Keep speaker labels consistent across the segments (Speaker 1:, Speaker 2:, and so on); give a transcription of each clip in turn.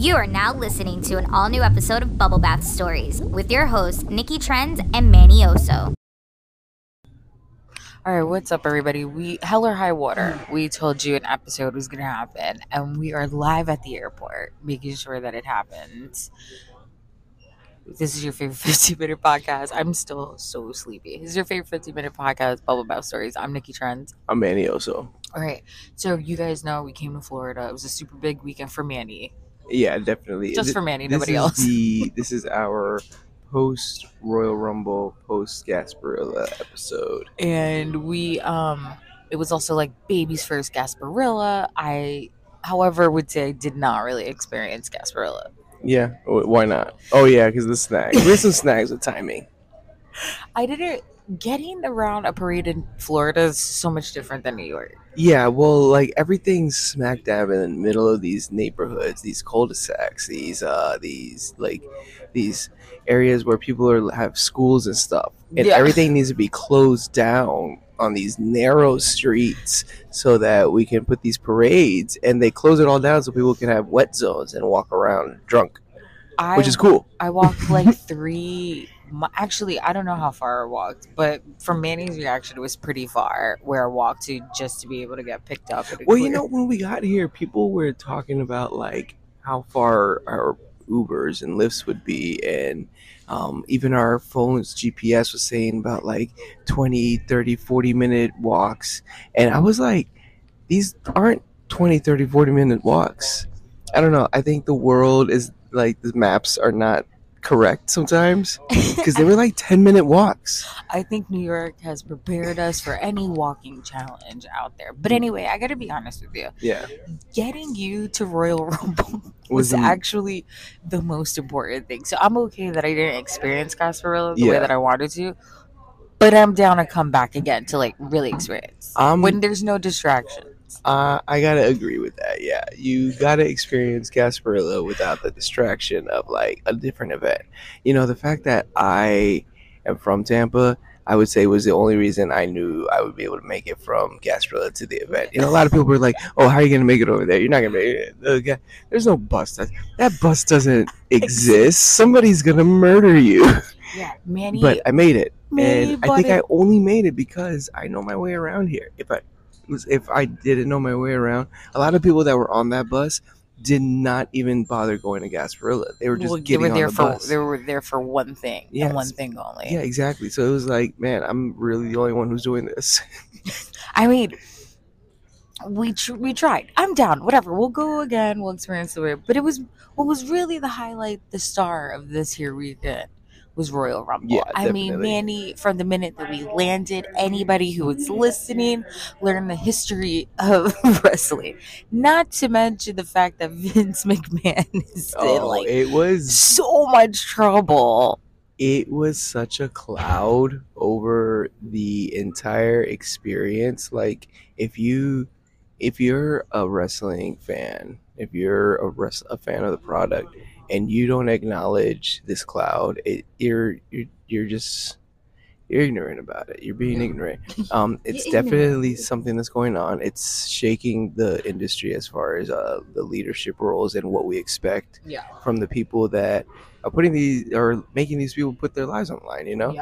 Speaker 1: You are now listening to an all-new episode of Bubble Bath Stories with your hosts, Nikki Trends and Manny Oso.
Speaker 2: All right, what's up, everybody? Hell or High Water. We told you an episode was going to happen, and we are live at the airport, making sure that it happens. This is your favorite 15-minute podcast. I'm still so sleepy. This is your favorite 15-minute podcast, Bubble Bath Stories. I'm Nikki Trends.
Speaker 3: I'm Manny Oso.
Speaker 2: All right, so you guys know we came to Florida. It was a super big weekend for Manny.
Speaker 3: Yeah, definitely.
Speaker 2: Just for Manny, nobody else.
Speaker 3: This is our post Royal Rumble, post Gasparilla episode,
Speaker 2: and we it was also like baby's first Gasparilla. I, however, would say I did not really experience Gasparilla.
Speaker 3: Yeah, why not? Oh yeah, because the snags. There's some snags with timing.
Speaker 2: I didn't. Getting around a parade in Florida is so much different than New York.
Speaker 3: Yeah, well, like everything's smack dab in the middle of these neighborhoods, these cul-de-sacs, these areas where people have schools and stuff, and everything needs to be closed down on these narrow streets so that we can put these parades, and they close it all down so people can have wet zones and walk around drunk, which is cool.
Speaker 2: I walked like actually, I don't know how far I walked, but from Manny's reaction, it was pretty far where I walked to just to be able to get picked up.
Speaker 3: Well, you know, when we got here, people were talking about like how far our Ubers and Lyfts would be, and even our phone's GPS was saying about like 20, 30, 40-minute walks. And I was like, these aren't 20, 30, 40-minute walks. I don't know. I think the world is like, the maps are not correct sometimes, because they were like 10-minute walks.
Speaker 2: I think New York has prepared us for any walking challenge out there. But anyway, I gotta be honest with you.
Speaker 3: Yeah.
Speaker 2: Getting you to Royal Rumble was actually the most important thing. So I'm okay that I didn't experience Gasparilla the way that I wanted to, but I'm down to come back again to like really experience when there's no distraction.
Speaker 3: I gotta agree with that. Yeah, you gotta experience Gasparilla without the distraction of like a different event. You know, the fact that I am from Tampa, I would say was the only reason I knew I would be able to make it from Gasparilla to the event. You know, a lot of people were like, "Oh, how are you gonna make it over there? You're not gonna make it. There's no bus. That bus doesn't exist. Somebody's gonna murder you."
Speaker 2: Yeah, Manny.
Speaker 3: But I made it, and I think I only made it because I know my way around here. If I didn't know my way around, a lot of people that were on that bus did not even bother going to Gasparilla. They were just getting on the bus.
Speaker 2: They were there for one thing, and one thing only.
Speaker 3: Yeah, exactly. So it was like, man, I'm really the only one who's doing this.
Speaker 2: I mean, we tried. I'm down. Whatever. We'll go again. We'll experience the way. But it was what was really the highlight, the star of this here weekend was Royal Rumble.
Speaker 3: Yeah,
Speaker 2: I mean, Manny, from the minute that we landed, anybody who was listening learned the history of wrestling. Not to mention the fact that Vince McMahon is in
Speaker 3: it was
Speaker 2: so much trouble.
Speaker 3: It was such a cloud over the entire experience. Like, if you're a wrestling fan, if you're a fan of the product, and you don't acknowledge this cloud, you're ignorant about it. You're being ignorant. It's definitely something that's going on. It's shaking the industry as far as the leadership roles and what we expect from the people that are making these people put their lives on the line. You know,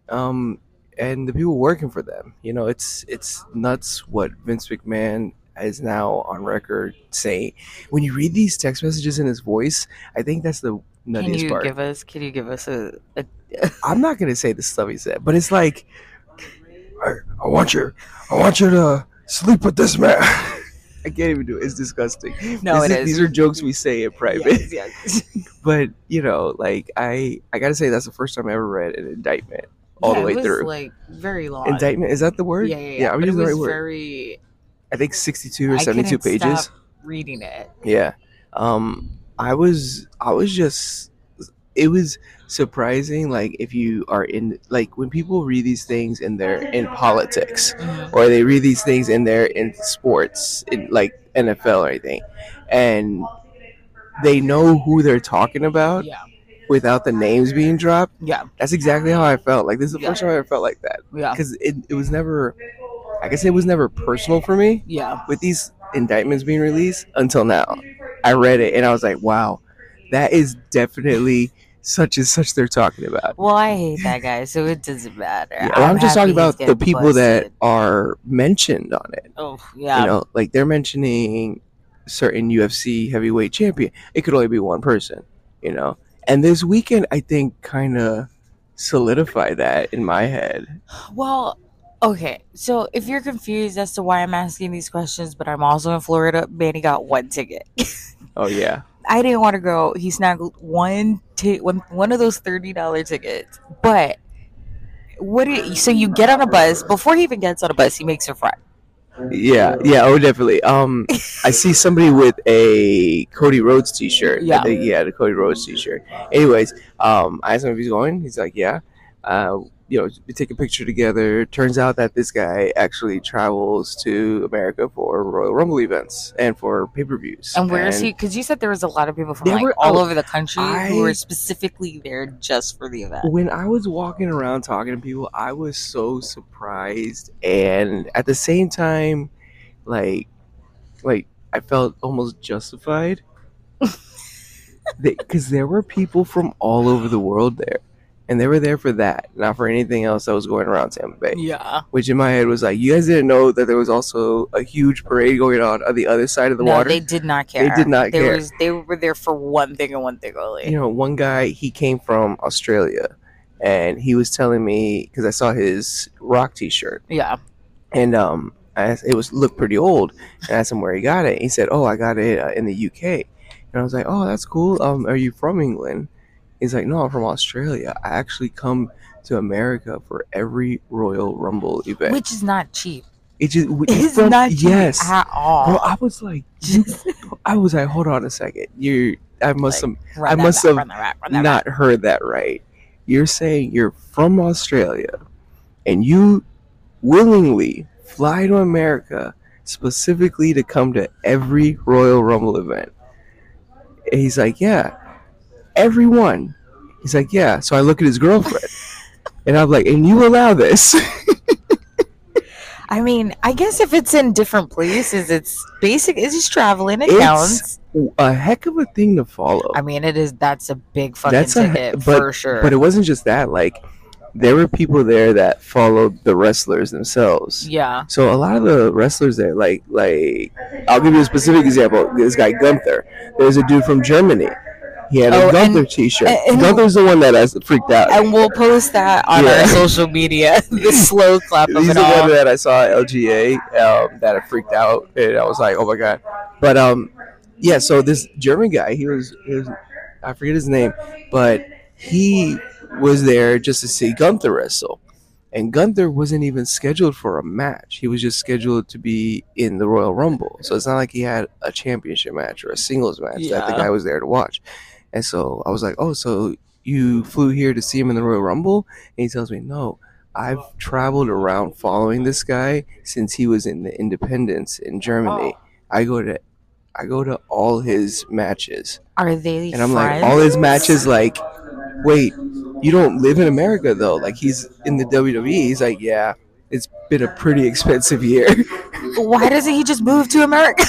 Speaker 3: and the people working for them. You know, it's nuts what Vince McMahon is now on record saying. When you read these text messages in his voice, I think that's the nuttiest part.
Speaker 2: Can you give us a
Speaker 3: I'm not gonna say the stuff he said, but it's like, I want you to sleep with this man. I can't even do it. It's disgusting.
Speaker 2: No, it is.
Speaker 3: These are jokes we say in private.
Speaker 2: Yes.
Speaker 3: But you know, like I gotta say, that's the first time I ever read an indictment all the way through.
Speaker 2: Like very long.
Speaker 3: Indictment, is that the word?
Speaker 2: Yeah.
Speaker 3: I'm using the right word.
Speaker 2: Very.
Speaker 3: I think 62 or 72 pages.
Speaker 2: Stop reading it.
Speaker 3: Yeah. I was just, it was surprising. Like, if you are in, like, when people read these things and they're in politics, or they read these things and they're in sports, in like NFL or anything, and they know who they're talking about without the names being dropped.
Speaker 2: Yeah.
Speaker 3: That's exactly how I felt. Like, this is the first time I ever felt like that.
Speaker 2: Yeah.
Speaker 3: Because it was never, I guess it was never personal for me.
Speaker 2: Yeah.
Speaker 3: With these indictments being released until now. I read it and I was like, wow, that is definitely such and such they're talking about.
Speaker 2: Well, I hate that guy, so it doesn't matter.
Speaker 3: Yeah, well, I'm just talking about the people that are mentioned on it.
Speaker 2: Oh, yeah.
Speaker 3: You know, like they're mentioning certain UFC heavyweight champion. It could only be one person, you know. And this weekend, I think, kind of solidified that in my head.
Speaker 2: Well, okay. So if you're confused as to why I'm asking these questions, but I'm also in Florida, Manny got one ticket.
Speaker 3: Oh, yeah.
Speaker 2: I didn't want to go. He snaggled one of those $30 tickets. But so you get on a bus. Before he even gets on a bus, he makes a friend.
Speaker 3: Yeah, oh, definitely. I see somebody with a Cody Rhodes t-shirt.
Speaker 2: Yeah,
Speaker 3: the Cody Rhodes t-shirt. Anyways, I asked him if he's going. He's like, yeah. We take a picture together. Turns out that this guy actually travels to America for Royal Rumble events and for pay-per-views.
Speaker 2: And where is he? Because you said there was a lot of people from all over the country who were specifically there just for the event.
Speaker 3: When I was walking around talking to people, I was so surprised, and at the same time, like I felt almost justified because there were people from all over the world there. And they were there for that, not for anything else that was going around Tampa Bay.
Speaker 2: Yeah.
Speaker 3: Which in my head was like, you guys didn't know that there was also a huge parade going on the other side of the water?
Speaker 2: No, they did not care.
Speaker 3: They did not care.
Speaker 2: They were there for one thing and one thing only.
Speaker 3: You know, one guy, he came from Australia. And he was telling me, because I saw his Rock t-shirt.
Speaker 2: Yeah.
Speaker 3: And it looked pretty old. And I asked him where he got it. He said, I got it in the UK. And I was like, oh, that's cool. Are you from England? He's like, no, I'm from Australia. I actually come to America for every Royal Rumble event.
Speaker 2: Which is not cheap.
Speaker 3: It's not cheap
Speaker 2: at all.
Speaker 3: Bro, I was like, hold on a second. I must have not heard that right. You're saying you're from Australia and you willingly fly to America specifically to come to every Royal Rumble event. And he's like, yeah. Everyone. He's like, yeah. So I look at his girlfriend and I'm like, and you allow this?
Speaker 2: I mean, I guess if it's in different places, it's basic. It's just traveling. It counts.
Speaker 3: A heck of a thing to follow.
Speaker 2: I mean, it is. That's a big fucking ticket for sure.
Speaker 3: But it wasn't just that. Like, there were people there that followed the wrestlers themselves.
Speaker 2: Yeah.
Speaker 3: So a lot of the wrestlers there, like I'll give you a specific example. This guy Gunther. There's a dude from Germany. He had a Gunther t-shirt. Gunther's the one that I freaked out.
Speaker 2: And we'll post that on our social media. The slow clap of it all.
Speaker 3: He's the one that I saw at LGA that I freaked out. And I was like, oh my God. But, so this German guy, he was I forget his name, but he was there just to see Gunther wrestle. And Gunther wasn't even scheduled for a match. He was just scheduled to be in the Royal Rumble. So it's not like he had a championship match or a singles match that the guy was there to watch. And so I was like, oh, so you flew here to see him in the Royal Rumble? And he tells me, no, I've traveled around following this guy since he was in the Independence in Germany. I go to all his matches.
Speaker 2: Are they
Speaker 3: And I'm
Speaker 2: friends?
Speaker 3: like, all his matches, like, wait, you don't live in America, though. Like, he's in the WWE. He's like, yeah, it's been a pretty expensive year.
Speaker 2: Why doesn't he just move to America?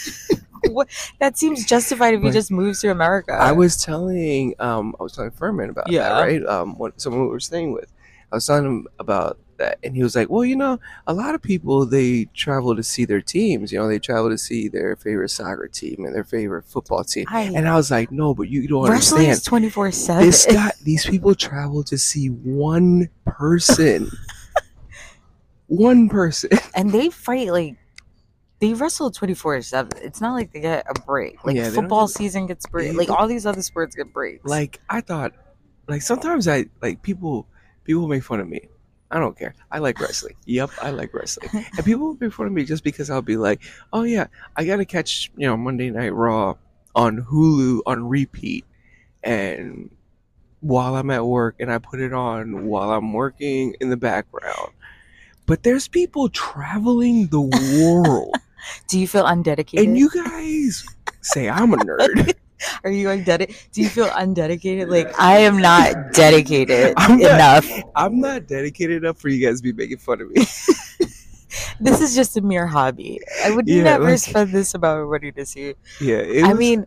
Speaker 2: That seems justified if he just moves to America.
Speaker 3: I was telling Furman about that, right? Someone we were staying with. I was telling him about that, and he was like, well, a lot of people, they travel to see their teams. They travel to see their favorite soccer team and their favorite football team. And I was like, no, but you don't
Speaker 2: Wrestling
Speaker 3: understand.
Speaker 2: Is 24/7.
Speaker 3: These people travel to see one person. One person.
Speaker 2: And they fight they wrestle 24/7. It's not like they get a break. Football season gets break. All these other sports get breaks.
Speaker 3: I thought, sometimes people make fun of me. I don't care. I like wrestling. Yep, I like wrestling. And people make fun of me just because I'll be like, oh yeah, I gotta catch Monday Night Raw on Hulu on repeat, and while I'm at work, and I put it on while I'm working in the background. But there's people traveling the world.
Speaker 2: Do you feel undedicated?
Speaker 3: And you guys say I'm a nerd.
Speaker 2: Are you undedicated? Do you feel undedicated? I am not dedicated enough.
Speaker 3: I'm not dedicated enough for you guys to be making fun of me.
Speaker 2: This is just a mere hobby. I would never spend this amount of money to see.
Speaker 3: Yeah.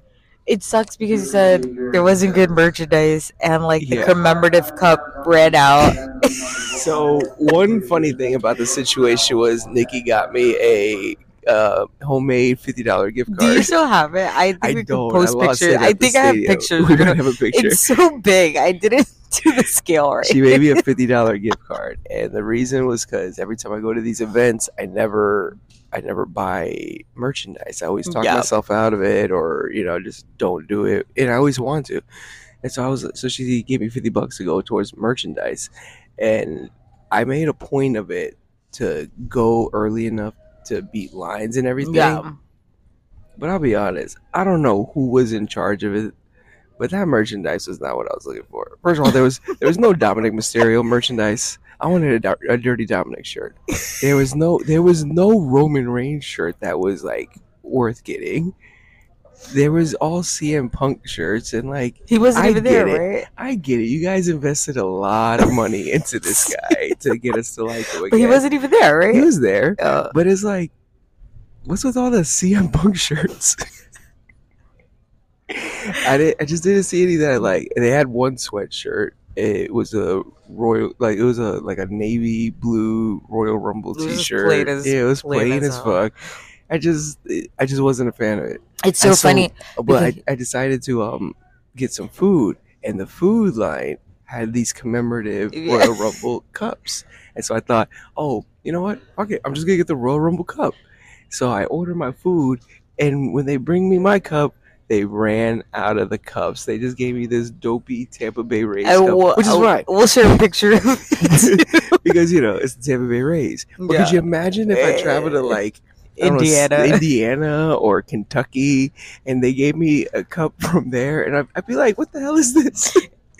Speaker 2: it sucks because you said there wasn't good merchandise and like the
Speaker 3: Yeah.
Speaker 2: commemorative cup ran out.
Speaker 3: So one funny thing about the situation was Nikki got me a homemade $50 gift card.
Speaker 2: Do you still have it? I think
Speaker 3: I
Speaker 2: we
Speaker 3: don't.
Speaker 2: can post
Speaker 3: I lost
Speaker 2: pictures.
Speaker 3: it at
Speaker 2: I
Speaker 3: the
Speaker 2: think I have
Speaker 3: stadium.
Speaker 2: pictures.
Speaker 3: We don't have a picture.
Speaker 2: It's so big. I didn't do the scale right.
Speaker 3: She made me a $50 gift card, and the reason was because every time I go to these events, I never buy merchandise. I always talk myself out of it, or just don't do it, and I always want to. And so she gave me $50 to go towards merchandise, and I made a point of it to go early enough to beat lines and everything.
Speaker 2: Yeah.
Speaker 3: But I'll be honest, I don't know who was in charge of it, but that merchandise was not what I was looking for. First of all, there was no Dominic Mysterio merchandise. I wanted a Dirty Dominic shirt. There was no Roman Reigns shirt that was like worth getting. There was all CM Punk shirts, and like
Speaker 2: he wasn't even there, right?
Speaker 3: I get it. You guys invested a lot of money into this guy to get us to like him again.
Speaker 2: But he wasn't even there, right?
Speaker 3: He was there, but it's like, what's with all the CM Punk shirts? I just didn't see any that like. They had one sweatshirt. It was a royal, like it was a navy blue Royal Rumble T-shirt. It was plain as fuck. I just wasn't a fan of it.
Speaker 2: It's so funny.
Speaker 3: But I decided to get some food, and the food line had these commemorative Royal Rumble cups. And so I thought, oh, you know what? Okay, I'm just gonna get the Royal Rumble cup. So I ordered my food, and when they bring me my cup, they ran out of the cups. They just gave me this dopey Tampa Bay Rays cup, which is fine.
Speaker 2: We'll share a picture of it.
Speaker 3: Because, it's the Tampa Bay Rays. But could you imagine if I traveled to, like, Indiana or Kentucky, and they gave me a cup from there, and I'd be like, what the hell is this?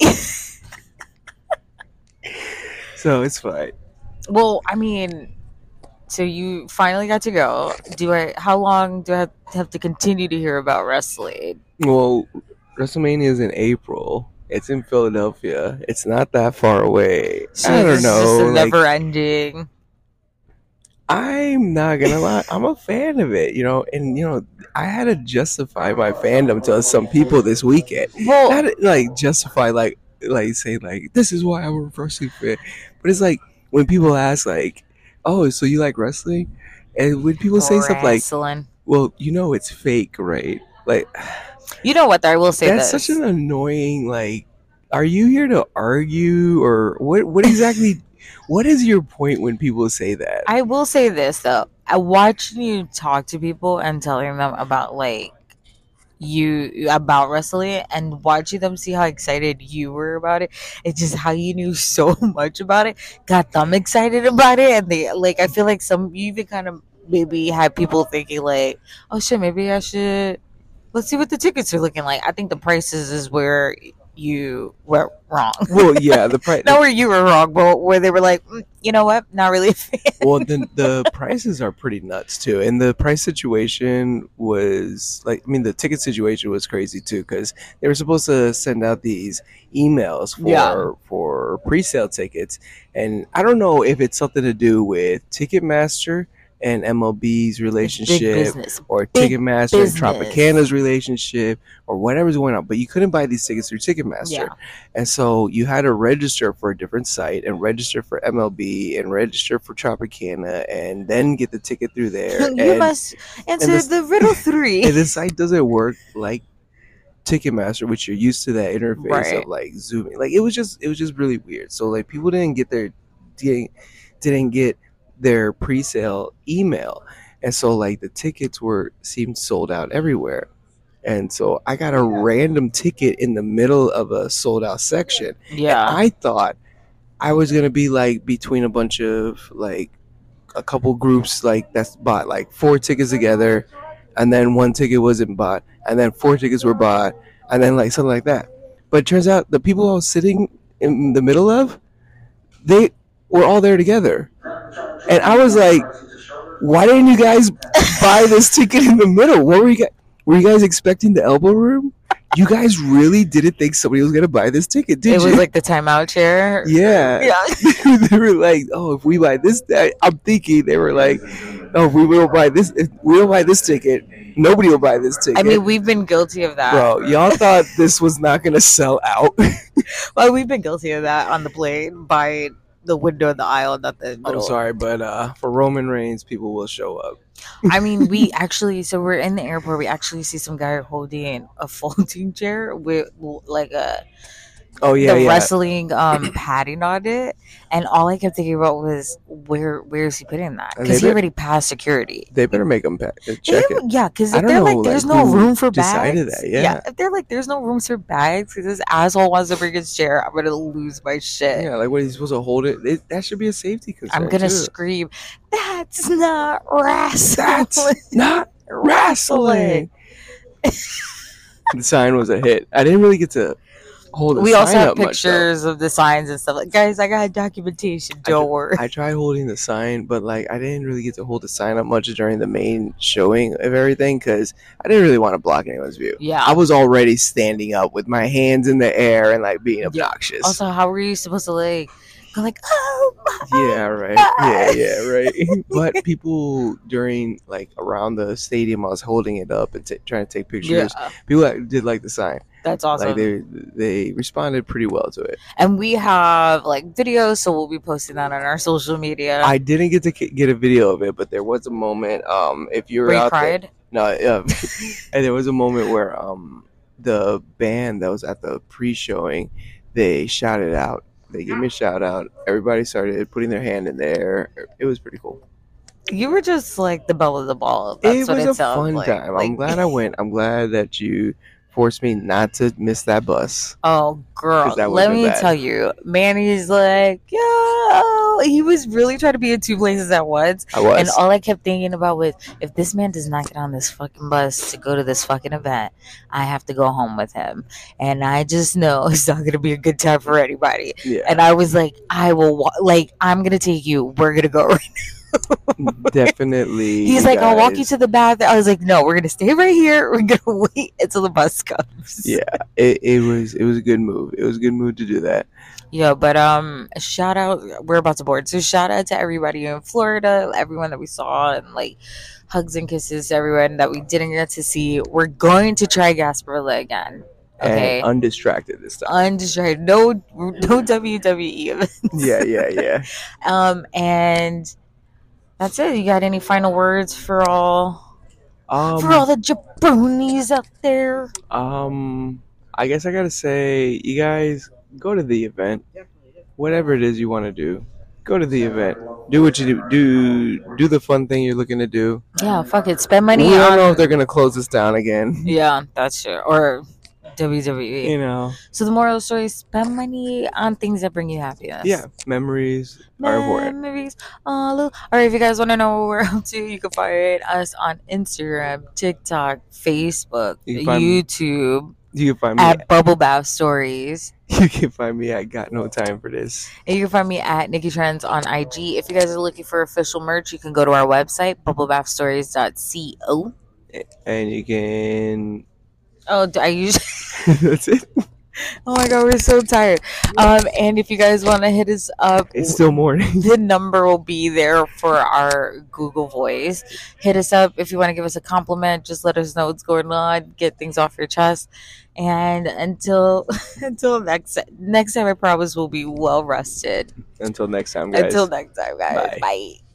Speaker 3: So it's fine.
Speaker 2: Well, I mean, so you finally got to go. How long do I have to continue to hear about wrestling?
Speaker 3: Well, WrestleMania is in April. It's in Philadelphia. It's not that far away.
Speaker 2: So
Speaker 3: I don't know.
Speaker 2: It's just never ending.
Speaker 3: I'm not gonna lie. I'm a fan of it, and I had to justify my fandom to some people this weekend.
Speaker 2: Well,
Speaker 3: I had to, justify, say, this is why I'm a wrestling fan. But it's like when people ask, oh, so you like wrestling? And when people say stuff like, well, it's fake, right? Like,
Speaker 2: you know what? I will say
Speaker 3: that's such an annoying. Are you here to argue, or what exactly? What is your point when people say that?
Speaker 2: I will say this though. I watching you talk to people and telling them about about wrestling and watching them see how excited you were about it. It's just how you knew so much about it, got them excited about it, and they I feel like you even kind of maybe had people thinking oh shit, maybe I should. Let's see what the tickets are looking like. I think the prices is where you were wrong.
Speaker 3: Well, yeah, the price.
Speaker 2: Not where you were wrong, but where they were like, you know what? Not really a fan.
Speaker 3: Well, the prices are pretty nuts too, and the price situation was the ticket situation was crazy too, because they were supposed to send out these emails for pre-sale tickets, and I don't know if it's something to do with Ticketmaster and MLB's relationship, or Ticketmaster and Tropicana's relationship, or whatever's going on. But you couldn't buy these tickets through Ticketmaster. And so you had to register for a different site, and register for MLB, and register for Tropicana, and then get the ticket through there.
Speaker 2: You must answer the riddle 3.
Speaker 3: And the site doesn't work like Ticketmaster, which you're used to that interface of zooming. It was just really weird. So people didn't get their pre-sale email, and so the tickets seemed sold out everywhere, and so I got a random ticket in the middle of a sold out section. And I thought I was gonna be between a bunch of a couple groups that's bought 4 tickets together, and then 1 ticket wasn't bought, and then 4 tickets were bought, and then something like that. But it turns out the people I was sitting in the middle of, they were all there together. And I was like, why didn't you guys buy this ticket in the middle? What were you guys expecting, the elbow room? you guys really didn't think somebody was gonna buy this ticket, did you?
Speaker 2: It was like the timeout chair.
Speaker 3: Yeah. They were like, oh, if we buy this, I'm thinking they were like, oh, if we don't buy this ticket, nobody will buy this ticket.
Speaker 2: I mean, we've been guilty of that.
Speaker 3: Bro, y'all thought this was not going to sell out.
Speaker 2: Well, we've been guilty of that on the plane by the window of the aisle, not the middle.
Speaker 3: I'm sorry, but for Roman Reigns, people will show up.
Speaker 2: I mean, we actually, so we're in the airport, we actually see some guy holding a folding chair with like a wrestling padding on it, and all I kept thinking about was where is he putting that? Because he already passed security.
Speaker 3: They better make him check it.
Speaker 2: Yeah, because if they're like, there's no room for bags.
Speaker 3: That, yeah,
Speaker 2: if they're like, there's no room for bags because this asshole wants to bring his chair, I'm gonna lose my shit.
Speaker 3: Yeah, like what, he's supposed to hold it? That should be a safety concern.
Speaker 2: I'm gonna scream, that's not wrestling.
Speaker 3: That's not wrestling. The sign was a hit. I didn't really get to hold.
Speaker 2: We also have pictures of the signs and stuff. Like, guys, I got documentation. Don't worry.
Speaker 3: I tried holding the sign, but like I didn't really get to hold the sign up much during the main showing of everything because I didn't really want to block anyone's view.
Speaker 2: Yeah,
Speaker 3: I was already standing up with my hands in the air and like being obnoxious.
Speaker 2: Also, how were you supposed to like go like, oh my
Speaker 3: yeah, right, yeah, right. But people during like around the stadium, I was holding it up and trying to take pictures. Yeah. People did like the sign.
Speaker 2: That's awesome.
Speaker 3: Like they responded pretty well to it.
Speaker 2: And we have like videos, so we'll be posting that on our social media.
Speaker 3: I didn't get to get a video of it, but there was a moment. If you were out
Speaker 2: cried?
Speaker 3: There, and there was a moment where the band that was at the pre-showing, they shouted out. They gave me a shout out. Everybody started putting their hand in there. It was pretty cool.
Speaker 2: You were just like the belle of the ball. That's what it was a fun
Speaker 3: time. I'm glad I went. I'm glad that you forced me not to miss that bus.
Speaker 2: Oh, girl. Let me tell you. Manny's like, yo. He was really trying to be in two places at once.
Speaker 3: I was.
Speaker 2: And all I kept thinking about was, if this man does not get on this fucking bus to go to this fucking event, I have to go home with him. And I just know it's not going to be a good time for anybody. Yeah. And I was like, I'm going to take you. We're going to go right now.
Speaker 3: Definitely.
Speaker 2: He's like, I'll walk you to the bathroom. I was like, no, we're gonna stay right here. We're gonna wait until the bus comes.
Speaker 3: Yeah, it was a good move. It was a good move to do that.
Speaker 2: Yeah, but shout out. We're about to board, so shout out to everybody in Florida, everyone that we saw, and like hugs and kisses to everyone that we didn't get to see. We're going to try Gasparilla again. Okay,
Speaker 3: and undistracted this time.
Speaker 2: Undistracted. No WWE events.
Speaker 3: Yeah.
Speaker 2: And that's it. You got any final words for all the jabronis out there?
Speaker 3: I guess I gotta say, you guys go to the event. Whatever it is you want to do, go to the event. Do what you do. Do the fun thing you're looking to do.
Speaker 2: Yeah, fuck it. Spend money.
Speaker 3: We don't know if they're gonna close this down again.
Speaker 2: Yeah, that's true. Or WWE.
Speaker 3: You know.
Speaker 2: So the moral of the story is spend money on things that bring you happiness.
Speaker 3: Yeah, memories are important.
Speaker 2: Memories. All right, if you guys want to know what we're up to, you can find us on Instagram, TikTok, Facebook, YouTube.
Speaker 3: You can find me
Speaker 2: at Bubble Bath Stories.
Speaker 3: You can find me at Got No Time for This.
Speaker 2: And you can find me at Nikki Trends on IG. If you guys are looking for official merch, you can go to our website, bubblebathstories.co.
Speaker 3: And you can...
Speaker 2: Oh, I usually...
Speaker 3: That's it.
Speaker 2: Oh my god, we're so tired. And if you guys want to hit us up,
Speaker 3: it's still morning.
Speaker 2: The number will be there for our Google Voice. Hit us up if you want to give us a compliment. Just let us know what's going on. Get things off your chest. And until next time, I promise we'll be well rested.
Speaker 3: Until next time, guys.
Speaker 2: Bye.